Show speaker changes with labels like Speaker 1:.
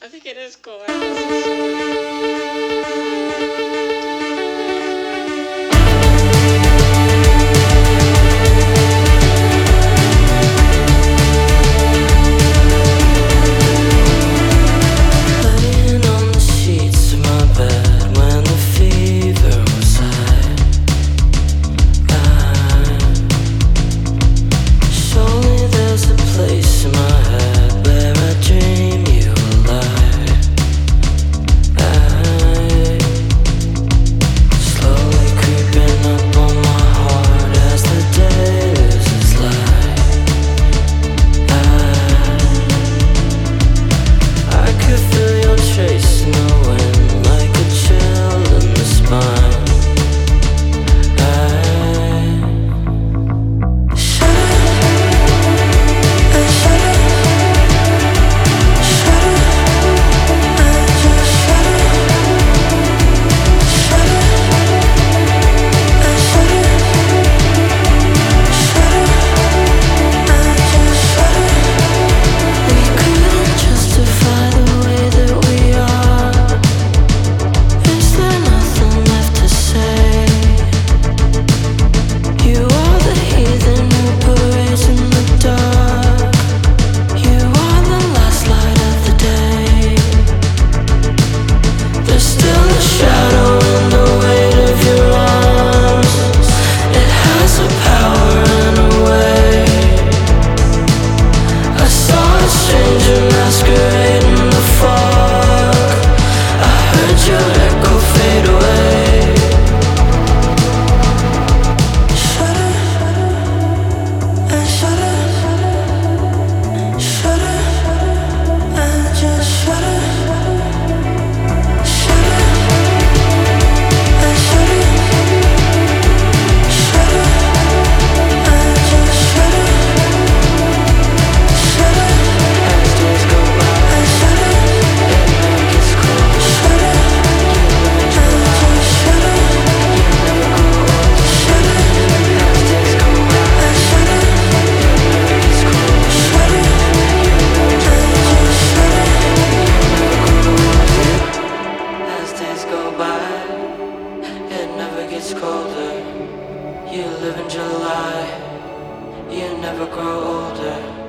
Speaker 1: I think it is cool. I
Speaker 2: Laying on the sheets of my bed when the fever was high. Surely there's a place in my head where I dream you alive. Slowly creeping up on my heart as the day loses light. I could feel your trace in the wind like a chill in the spine. Justify the way that we are. Is there nothing left to say? You are the heathen who parades in the dark. You are the last light of the day. There's still a shadow in the weight of your arms. It has a power and a way. I saw a stranger masquerade in the fog. I heard your echo fade away. Shudder, I shudder, shudder, I just shudder, shudder, I shudder, shudder, I just shudder, shudder. As days go by, I shudder. At night gets cold. Shudder. I just shudder. You never grow old. Shudder. As days go by, I shudder. At night gets cold. Shudder. I just shudder. You never grow old. As days go by, it never gets colder. You live in July. You never grow older.